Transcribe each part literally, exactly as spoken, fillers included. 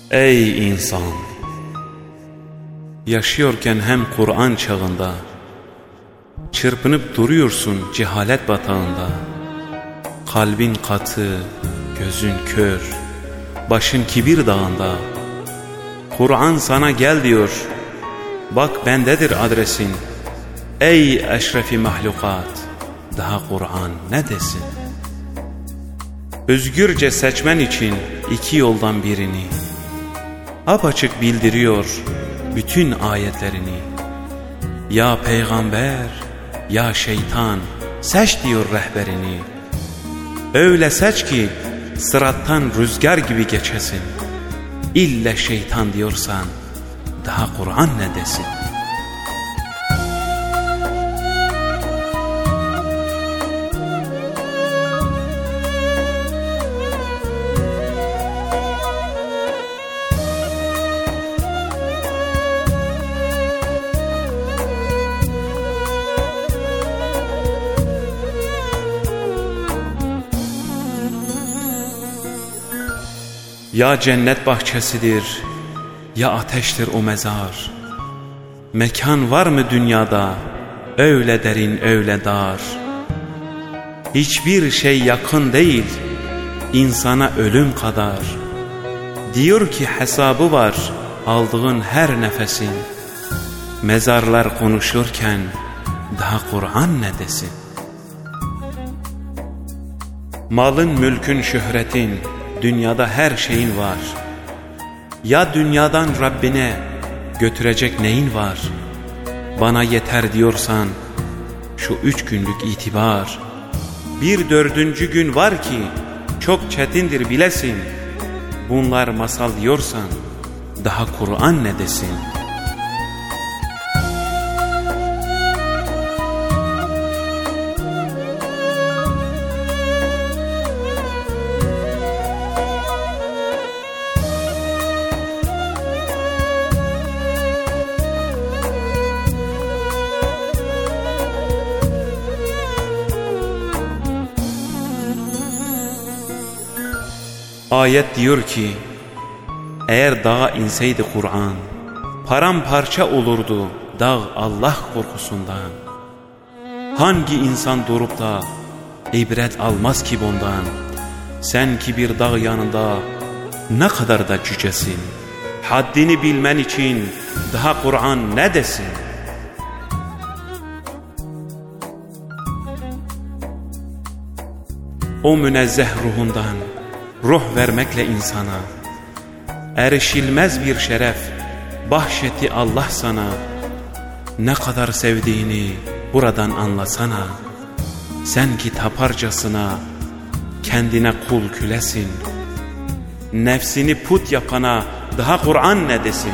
Ey insan! Yaşıyorken hem Kur'an çağında, çırpınıp duruyorsun cehalet batağında. Kalbin katı, gözün kör, başın kibir dağında. Kur'an sana gel diyor, bak bendedir adresin. Ey eşrefi mahlukat, daha Kur'an ne desin? Özgürce seçmen için iki yoldan birini, apaçık bildiriyor bütün ayetlerini. Ya peygamber, ya şeytan, seç diyor rehberini. Öyle seç ki sırattan rüzgar gibi geçesin. İlle şeytan diyorsan daha Kur'an ne desin? Ya cennet bahçesidir, ya ateştir o mezar. Mekan var mı dünyada, öyle derin öyle dar. Hiçbir şey yakın değil, insana ölüm kadar. Diyor ki hesabı var aldığın her nefesin. Mezarlar konuşurken daha Kur'an ne desin? Malın, mülkün, şöhretin, dünyada her şeyin var. Ya dünyadan Rabbine götürecek neyin var? Bana yeter diyorsan şu üç günlük itibar. Bir dördüncü gün var ki çok çetindir bilesin. Bunlar masal diyorsan daha Kur'an ne desin? Ayet diyor ki, eğer dağa inseydi Kur'an, paramparça olurdu dağ Allah korkusundan. Hangi insan durup da ibret almaz ki bundan? Sen ki bir dağ yanında ne kadar da cücesin. Haddini bilmen için daha Kur'an ne desin? O münezzeh ruhundan ruh vermekle insana erişilmez bir şeref bahşetti Allah sana. Ne kadar sevdiğini buradan anlasana. Sen ki taparcasına kendine kul külesin. Nefsini put yapana daha Kur'an ne desin?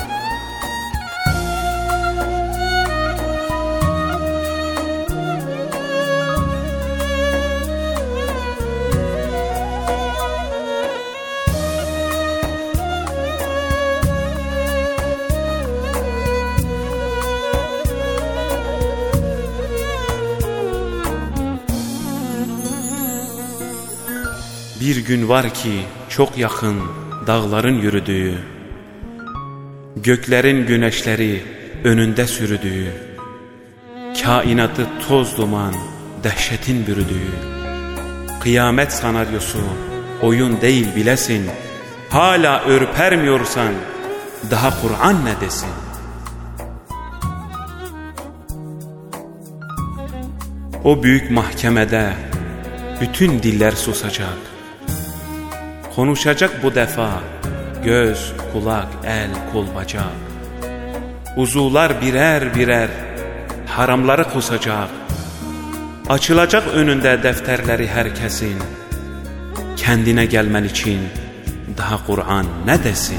Bir gün var ki çok yakın dağların yürüdüğü, göklerin güneşleri önünde sürdüğü, kainatı toz duman dehşetin bürüdüğü, kıyamet senaryosu oyun değil bilesin. Hala ürpermiyorsan daha Kur'an ne desin? O büyük mahkemede bütün diller susacak. Konuşacak bu defa göz, kulak, el, kol, bacak. Uzuvlar birer birer haramları kusacak. Açılacak önünde defterleri herkesin. Kendine gelmen için daha Kur'an ne desin?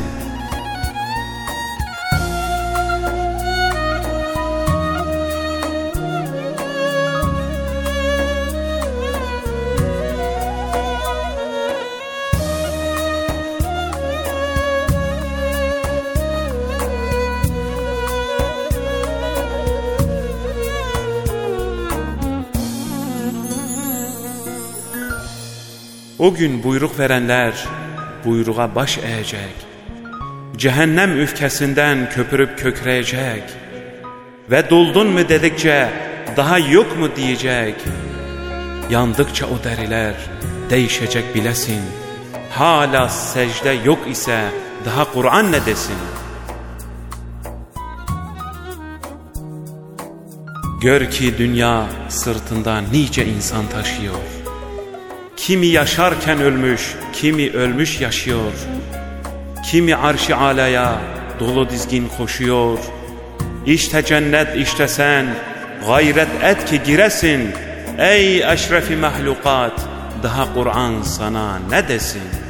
O gün buyruk verenler buyruğa baş eğecek. cehennem üfkesinden köpürüp kökreyecek ve doldun mu dedikçe daha yok mu diyecek. Yandıkça o deriler değişecek bilesin, hala secde yok ise daha Kur'an ne desin? Gör ki dünya sırtında nice insan taşıyor. Kimi yaşarken ölmüş, kimi ölmüş yaşıyor. Kimi arş-ı alaya dolu dizgin koşuyor. İşte cennet, işte sen, gayret et ki giresin. Ey eşrefi mahlukat, daha Kur'an sana ne desin?